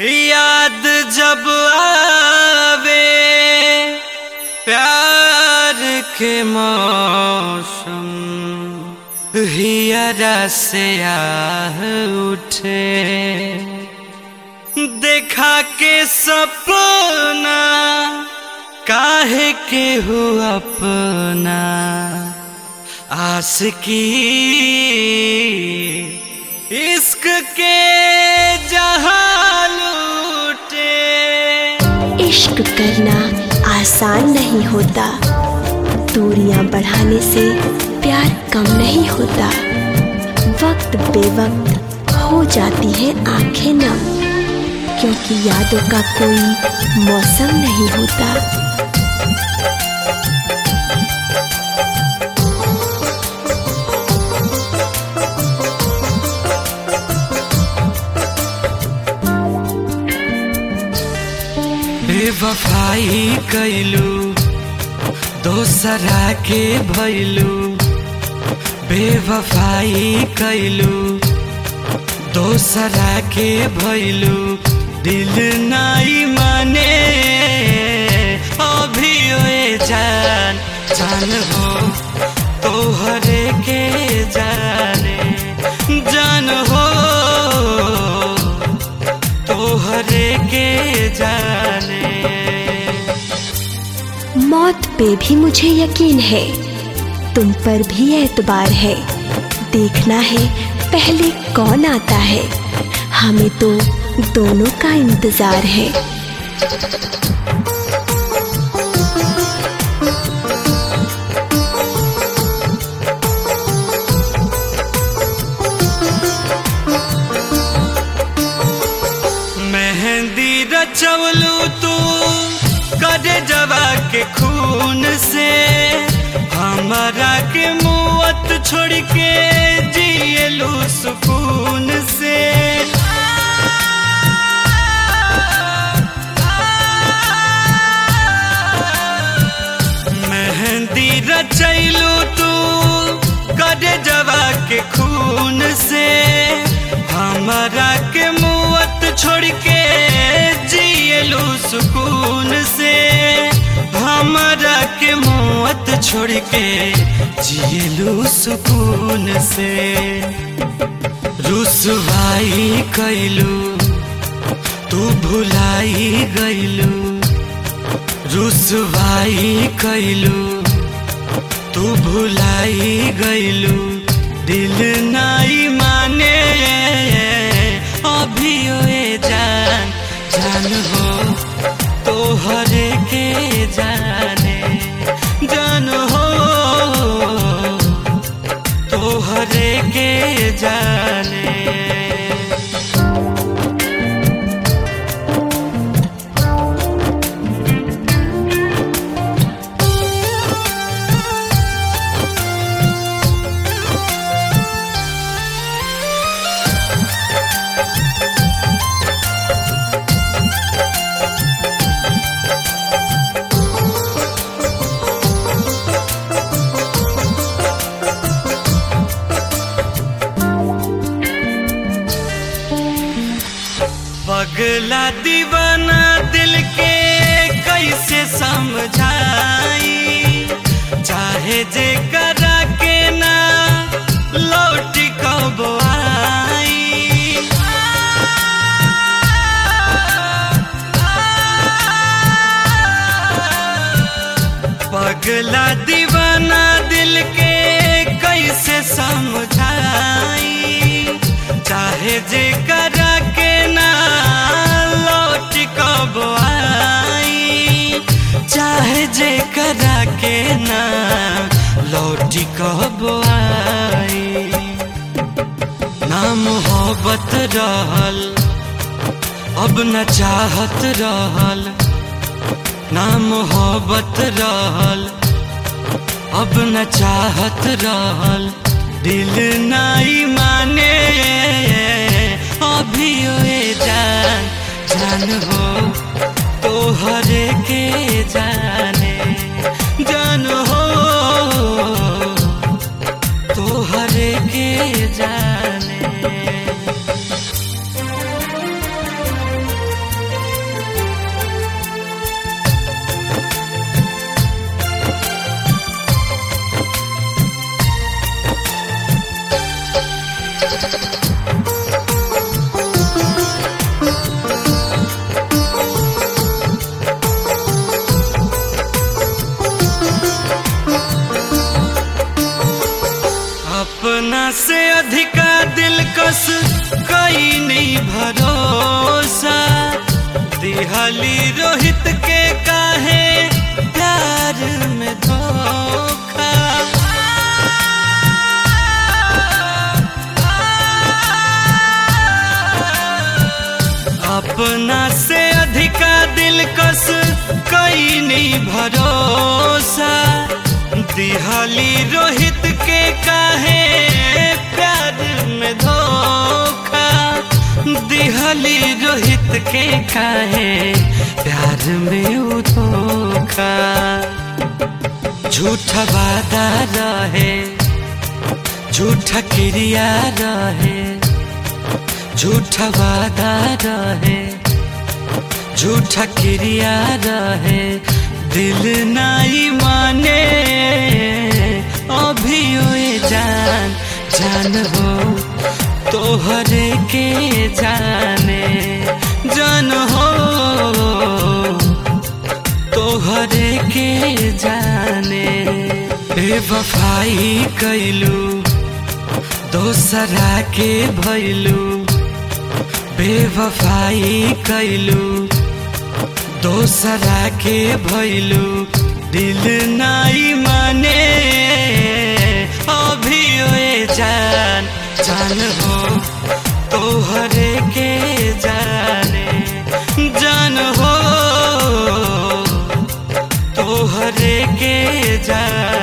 याद जब आवे प्यार के मौसम हियरा से आह उठे। देखा के सपना काहे के हो अपना आशिकी इश्क के जहां लूटे। इश्क करना आसान नहीं होता, दूरियां बढ़ाने से प्यार कम नहीं होता। वक्त बेवक्त हो जाती है आंखें नम, क्योंकि यादों का कोई मौसम नहीं होता। बेवफाई कैलू दोसरा के भैलू, बेवफाई कैलू दोसरा के भैलू। दिल नाई माने अभी ओए जान जान हो तोहरे के जाने जान हो तोहरे के जाने। मौत पे भी मुझे यकीन है, तुम पर भी एतबार है। देखना है पहले कौन आता है, हमें तो दोनों का इंतजार है। मेहंदी रचवलू तू कदे जवा के खून से, हमारा के मुअत छोड़ के जियलू सुकून से। मेहंदी रचैलू तू कदे जवा के खून से, हमारा के मुअत छोड़ के जियलू सुकून से। हमारा के मुअत छोड़ के जियलू सुकून से। रुसवाई कैलू तू भुलाई गईलू, रुसवाई कैलू तू भुलाई गईलू। दिल नाई माने अभी ओए जान जान हो तोहरे के जाने जान हो तोहरे के जाने। पगला दीवाना दिल के कैसे समझाई, चाहे जे करा के ना लौट कब आई। पगला दीवाना दिल के कैसे समझाई, चाहे जे करा के ना लौट कब आई। चाहे जे करा के ना लौट कब आई। ना मोहब्बत रहल अब न चाहत रहल, ना मोहब्बत रहल अब न चाहत रहल। दिल नाई माने अभी ओए जान जान हो तोहरे के जाने जान हो तोहरे के जाने। कस कई नहीं भरोसा, दिहली रोहित के काहे प्यार में धोखा। अपना से अधिका दिल कस कई नहीं भरोसा, दिहली रोहित के काहे प्यार में धोखा। दिहली रोहित के काहे प्यार में धोखा। झूठा वादा रहे, झूठा क्रिया रहे, झूठा वादा रहे, झूठा क्रिया रहे, दिल नाई माने अभी ओए जान जान हो तोहरे के जाने, जान हो तोहरे के जाने। बेवफाई कैलू दोसरा के भैलू, बेवफाई कैलू दोसरा के भैलू, दिल नाई माने अभी ओए जान जान हो तोहरे के जाने, जान हो तोहरे के जाने।